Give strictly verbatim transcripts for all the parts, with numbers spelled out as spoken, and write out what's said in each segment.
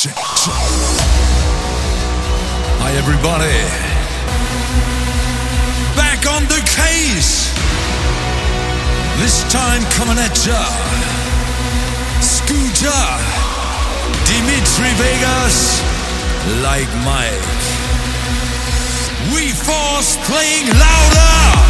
Hi everybody, back on the case. This time coming at ya, Scooter, Dimitri Vegas, like Mike. We Force playing louder.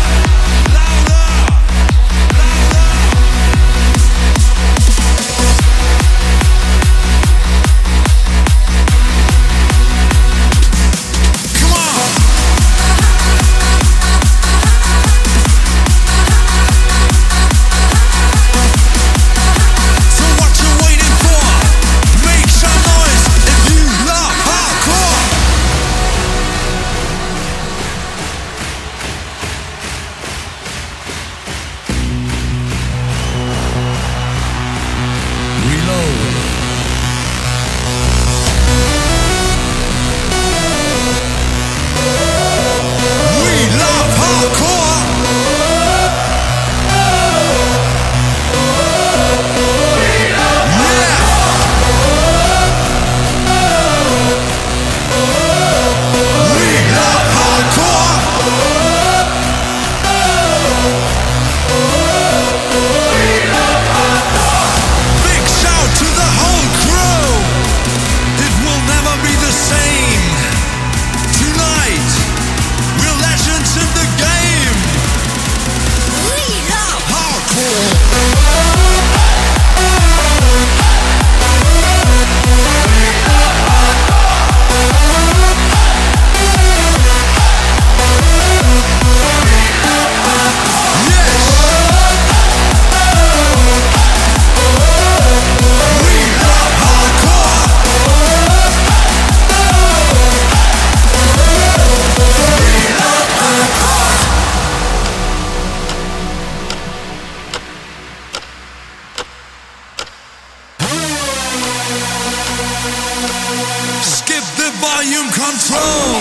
Skip the volume control.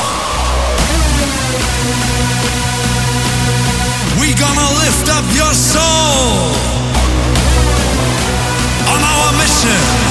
We gonna lift up your soul on our mission.